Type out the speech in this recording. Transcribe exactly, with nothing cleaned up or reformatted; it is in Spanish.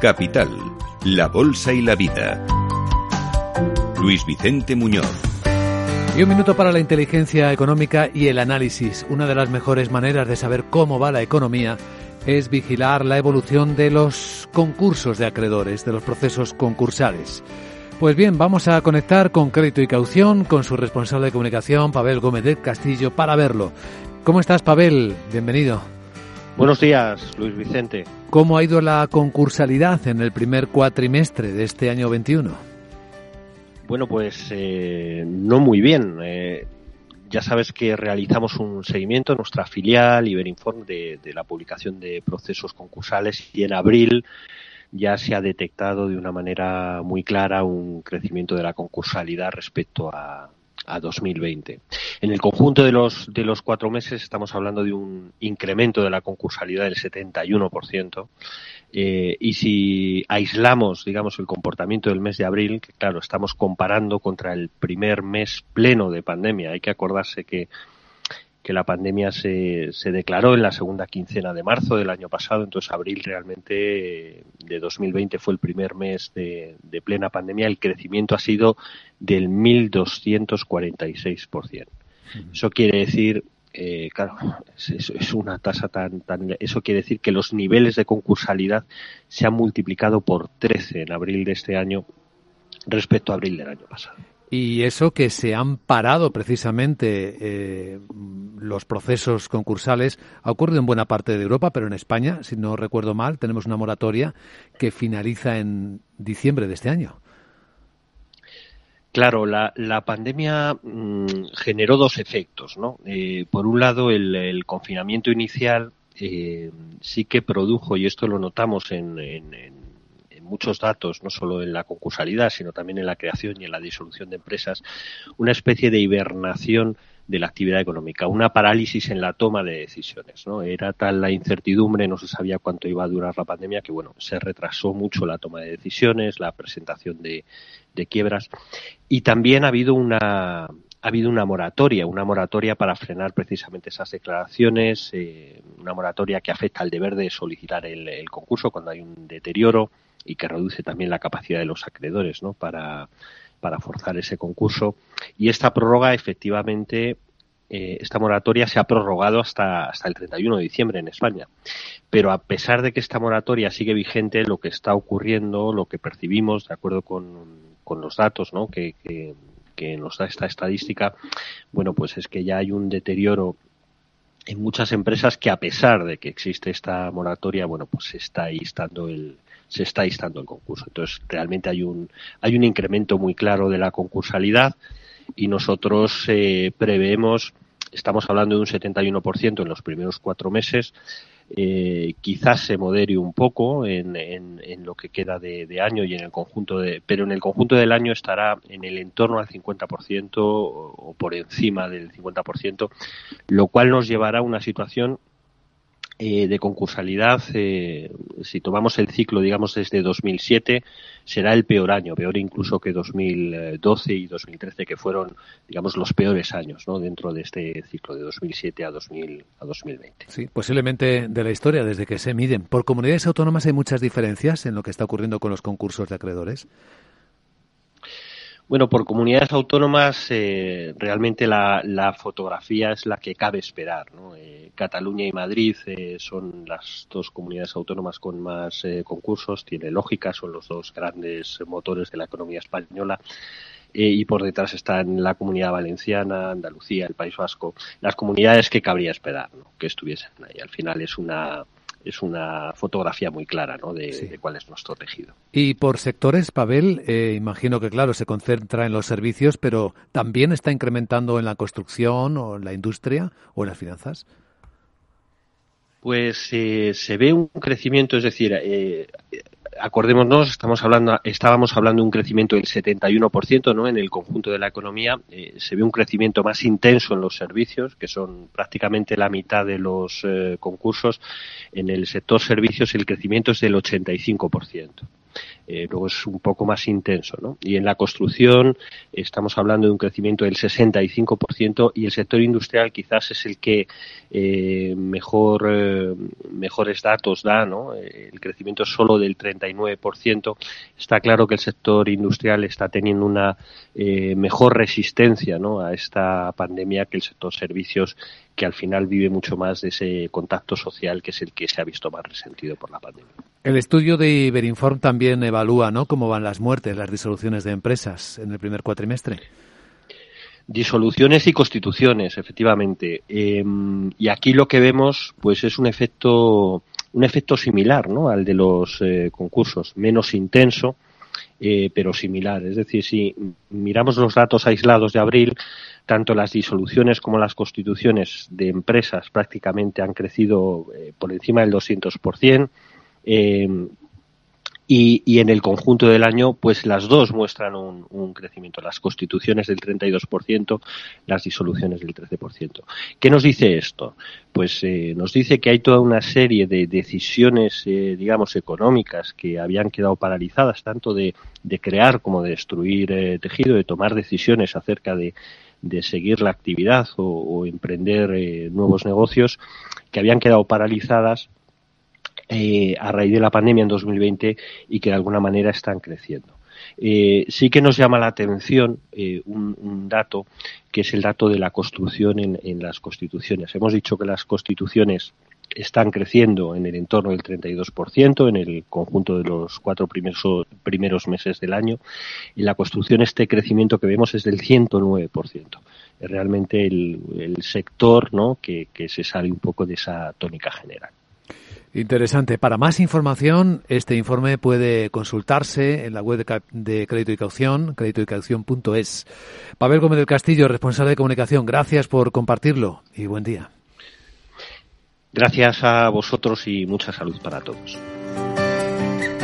Capital, la Bolsa y la Vida. Luis Vicente Muñoz. Y un minuto para la inteligencia económica y el análisis. Una de las mejores maneras de saber cómo va la economía es vigilar la evolución de los concursos de acreedores, de los procesos concursales. Pues bien, vamos a conectar con Crédito y Caución, con su responsable de comunicación, Pavel Gómez del Castillo, para verlo. ¿Cómo estás, Pavel? Bienvenido. Buenos días, Luis Vicente. ¿Cómo ha ido la concursalidad en el primer cuatrimestre de este año veintiuno? Bueno, pues eh, no muy bien. Eh, ya sabes que realizamos un seguimiento en nuestra filial Iberinform de, de la publicación de procesos concursales y en abril ya se ha detectado de una manera muy clara un crecimiento de la concursalidad respecto a, a dos mil veinte. En el conjunto de los de los cuatro meses estamos hablando de un incremento de la concursalidad del setenta y uno por ciento. Eh, y si aislamos, digamos, el comportamiento del mes de abril, que claro, estamos comparando contra el primer mes pleno de pandemia. Hay que acordarse que que la pandemia se, se declaró en la segunda quincena de marzo del año pasado, entonces abril realmente de dos mil veinte fue el primer mes de, de plena pandemia. El crecimiento ha sido del mil doscientos cuarenta y seis por ciento. Eso quiere decir, eh, claro, es, es una tasa tan, tan, eso quiere decir que los niveles de concursalidad se han multiplicado por trece en abril de este año respecto a abril del año pasado. Y eso que se han parado precisamente eh, los procesos concursales ha ocurrido en buena parte de Europa, pero en España, si no recuerdo mal, tenemos una moratoria que finaliza en diciembre de este año. Claro, la, la pandemia mmm, generó dos efectos, ¿no? Eh, por un lado, el, el confinamiento inicial eh, sí que produjo, y esto lo notamos en, en, en muchos datos, no solo en la concursalidad, sino también en la creación y en la disolución de empresas, una especie de hibernación de la actividad económica, una parálisis en la toma de decisiones, ¿no? Era tal la incertidumbre, no se sabía cuánto iba a durar la pandemia, que bueno, se retrasó mucho la toma de decisiones, la presentación de, de quiebras, y también ha habido una ha habido una moratoria, una moratoria para frenar precisamente esas declaraciones, eh, una moratoria que afecta al deber de solicitar el, el concurso cuando hay un deterioro, y que reduce también la capacidad de los acreedores, ¿no? para, para forzar ese concurso. Y esta prórroga, efectivamente, eh, esta moratoria se ha prorrogado hasta, hasta el treinta y uno de diciembre en España. Pero a pesar de que esta moratoria sigue vigente, lo que está ocurriendo, lo que percibimos, de acuerdo con, con los datos, ¿no? que, que, que nos da esta estadística, bueno, pues es que ya hay un deterioro en muchas empresas que, a pesar de que existe esta moratoria, bueno, pues se está instando el se está instando el concurso. Entonces, realmente hay un hay un incremento muy claro de la concursalidad y nosotros eh, preveemos, estamos hablando de un setenta y uno por ciento en los primeros cuatro meses, eh, quizás se modere un poco en, en, en lo que queda de, de año y en el conjunto de, pero en el conjunto del año estará en el entorno al cincuenta por ciento o, o por encima del cincuenta por ciento, lo cual nos llevará a una situación Eh, de concursalidad, eh, si tomamos el ciclo, digamos, desde dos mil siete, será el peor año, peor incluso que dos mil doce y dos mil trece, que fueron, digamos, los peores años, ¿no? Dentro de este ciclo de dos mil siete a dos mil veinte. Sí, posiblemente de la historia, desde que se miden. ¿Por comunidades autónomas hay muchas diferencias en lo que está ocurriendo con los concursos de acreedores? Bueno, por comunidades autónomas eh, realmente la, la fotografía es la que cabe esperar, ¿no? Eh, Cataluña y Madrid eh, son las dos comunidades autónomas con más eh, concursos, tiene lógica, son los dos grandes motores de la economía española. Eh, y por detrás están la Comunidad Valenciana, Andalucía, el País Vasco, las comunidades que cabría esperar, ¿no? Que estuviesen ahí. Al final es una es una fotografía muy clara, ¿no? de, sí. de cuál es nuestro tejido. Y por sectores, Pavel, eh, imagino que claro, se concentra en los servicios, pero ¿también está incrementando en la construcción o en la industria o en las finanzas? Pues eh, se ve un crecimiento, es decir, eh, acordémonos, estamos hablando, estábamos hablando de un crecimiento del setenta y uno por ciento, ¿no? En el conjunto de la economía, eh, se ve un crecimiento más intenso en los servicios, que son prácticamente la mitad de los eh, concursos. En el sector servicios el crecimiento es del ochenta y cinco por ciento. eh, luego es un poco más intenso, ¿no? Y en la construcción estamos hablando de un crecimiento del sesenta y cinco por ciento y el sector industrial quizás es el que eh, mejor eh, mejores datos da, ¿no? El crecimiento es solo del treinta y nueve por ciento. Está claro que el sector industrial está teniendo una eh, mejor resistencia, ¿no? A esta pandemia que el sector servicios, que al final vive mucho más de ese contacto social, que es el que se ha visto más resentido por la pandemia. El estudio de Iberinform también evalúa, ¿no?, cómo van las muertes, las disoluciones de empresas en el primer cuatrimestre. Disoluciones y constituciones, efectivamente. Eh, y aquí lo que vemos, pues, es un efecto, un efecto similar, ¿no?, al de los eh, concursos, menos intenso, eh, pero similar. Es decir, si miramos los datos aislados de abril, tanto las disoluciones como las constituciones de empresas prácticamente han crecido eh, por encima del doscientos por ciento. Eh, y, y en el conjunto del año, pues las dos muestran un, un crecimiento. Las constituciones del treinta y dos por ciento, las disoluciones del trece por ciento. ¿Qué nos dice esto? Pues eh, nos dice que hay toda una serie de decisiones, eh, digamos, económicas que habían quedado paralizadas, tanto de, de crear como de destruir eh, tejido, de tomar decisiones acerca de de seguir la actividad o, o emprender eh, nuevos negocios, que habían quedado paralizadas eh, a raíz de la pandemia en dos mil veinte y que de alguna manera están creciendo. Eh, sí que nos llama la atención eh, un, un dato, que es el dato de la construcción en, en las constituciones. Hemos dicho que las constituciones están creciendo en el entorno del treinta y dos por ciento en el conjunto de los cuatro primeros, primeros meses del año. Y la construcción, este crecimiento que vemos es del ciento nueve por ciento. Es realmente el, el sector, ¿no?, que, que se sale un poco de esa tónica general. Interesante. Para más información, este informe puede consultarse en la web de, de Crédito y Caución, crédito y caución punto es. Pavel Gómez del Castillo, responsable de comunicación, gracias por compartirlo y buen día. Gracias a vosotros y mucha salud para todos.